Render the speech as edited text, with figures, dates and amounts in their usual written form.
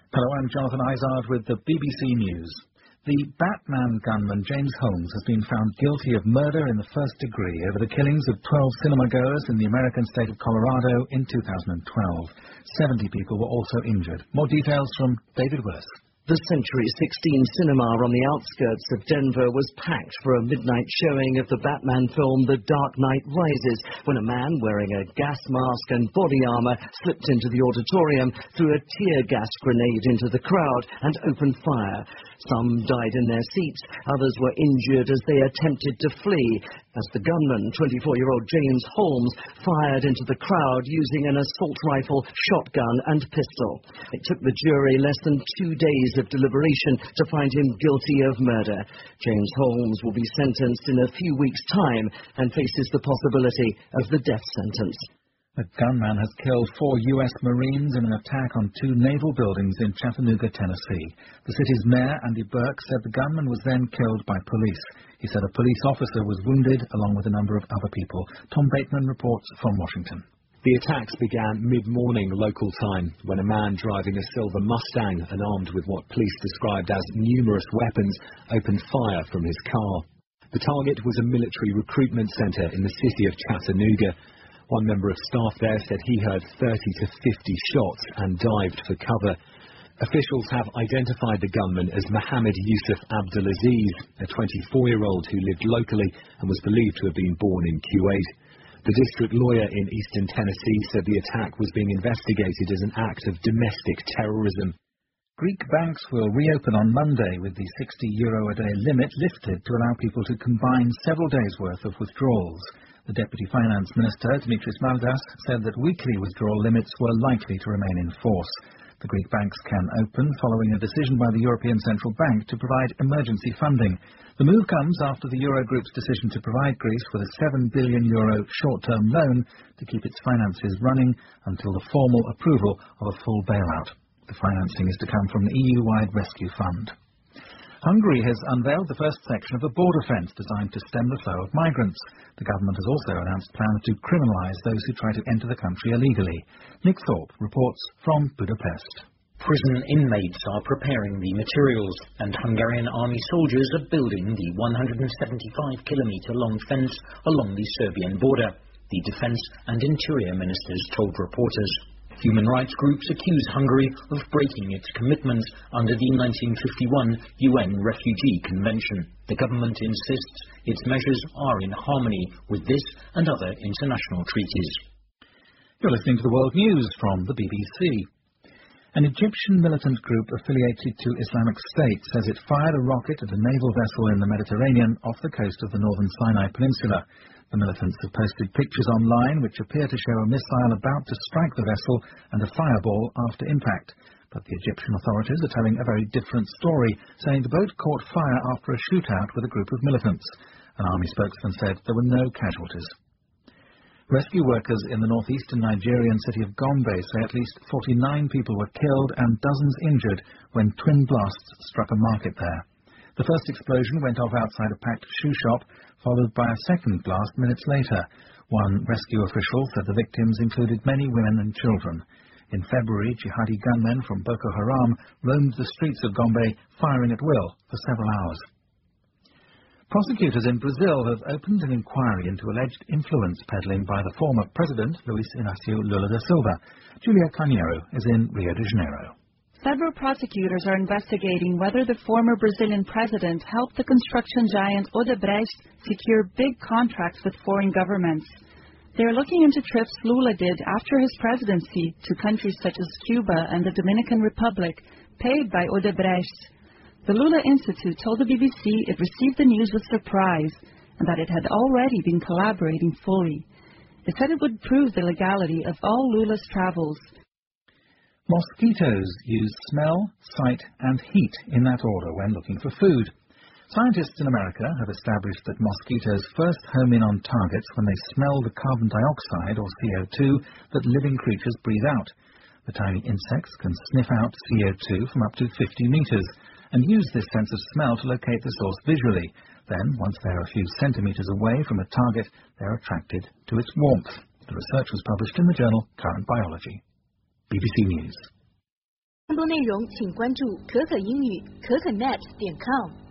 Hello, I'm Jonathan Izard with the BBC News. The Batman gunman James Holmes has been found guilty of murder in the first degree over the killings of 12 cinema-goers in the American state of Colorado in 2012. 70 people were also injured. More details from David Willis. The Century 16 cinema on the outskirts of Denver was packed for a midnight showing of the Batman film The Dark Knight Rises, when a man wearing a gas mask and body armor slipped into the auditorium, threw a tear gas grenade into the crowd and opened fire. Some died in their seats, others were injured as they attempted to flee, as the gunman, 24-year-old James Holmes, fired into the crowd using an assault rifle, shotgun and pistol. It took the jury less than 2 days of deliberation to find him guilty of murder. James Holmes will be sentenced in a few weeks' time and faces the possibility of the death sentence. A gunman has killed 4 U.S. Marines in an attack on 2 naval buildings in Chattanooga, Tennessee. The city's mayor, Andy Burke, said the gunman was then killed by police. He said a police officer was wounded, along with a number of other people. Tom Bateman reports from Washington. The attacks began mid-morning local time, when a man driving a silver Mustang and armed with what police described as numerous weapons opened fire from his car. The target was a military recruitment center in the city of Chattanooga. One member of staff there said he heard 30 to 50 shots and dived for cover. Officials have identified the gunman as Mohammed Yusuf Abdulaziz, a 24-year-old who lived locally and was believed to have been born in Kuwait. The district lawyer in eastern Tennessee said the attack was being investigated as an act of domestic terrorism. Greek banks will reopen on Monday with the €60 a day limit lifted to allow people to combine several days' worth of withdrawals. The Deputy Finance Minister, Dimitris Maldas, said that weekly withdrawal limits were likely to remain in force. The Greek banks can open following a decision by the European Central Bank to provide emergency funding. The move comes after the Eurogroup's decision to provide Greece with a €7 billion short-term loan to keep its finances running until the formal approval of a full bailout. The financing is to come from the EU-wide rescue fund. Hungary has unveiled the first section of a border fence designed to stem the flow of migrants. The government has also announced plans to criminalise those who try to enter the country illegally. Nick Thorpe reports from Budapest. Prison inmates are preparing the materials, and Hungarian army soldiers are building the 175-kilometre-long fence along the Serbian border, the Defence and Interior Ministers told reporters. Human rights groups accuse Hungary of breaking its commitments under the 1951 UN Refugee Convention. The government insists its measures are in harmony with this and other international treaties. You're listening to the World News from the BBC. An Egyptian militant group affiliated to Islamic State says it fired a rocket at a naval vessel in the Mediterranean off the coast of the northern Sinai Peninsula. The militants have posted pictures online which appear to show a missile about to strike the vessel and a fireball after impact. But the Egyptian authorities are telling a very different story, saying the boat caught fire after a shootout with a group of militants. An army spokesman said there were no casualties. Rescue workers in the northeastern Nigerian city of Gombe say at least 49 people were killed and dozens injured when twin blasts struck a market there. The first explosion went off outside a packed shoe shop, followed by a second blast minutes later. One rescue official said the victims included many women and children. In February, jihadi gunmen from Boko Haram roamed the streets of Gombe, firing at will for several hours. Prosecutors in Brazil have opened an inquiry into alleged influence peddling by the former president, Luiz Inácio Lula da Silva. Julia Carneiro is in Rio de Janeiro. Several prosecutors are investigating whether the former Brazilian president helped the construction giant Odebrecht secure big contracts with foreign governments. They are looking into trips Lula did after his presidency to countries such as Cuba and the Dominican Republic, paid by Odebrecht. The Lula Institute told the BBC it received the news with surprise and that it had already been collaborating fully. It said it would prove the legality of all Lula's travels. Mosquitoes use smell, sight and heat in that order when looking for food. Scientists in America have established that mosquitoes first home in on targets when they smell the carbon dioxide, or CO2, that living creatures breathe out. The tiny insects can sniff out CO2 from up to 50 meters and use this sense of smell to locate the source visually. Then, once they're a few centimeters away from a target, they're attracted to its warmth. The research was published in the journal Current Biology. BBC News. 多内容请关注可可英语可可net.com。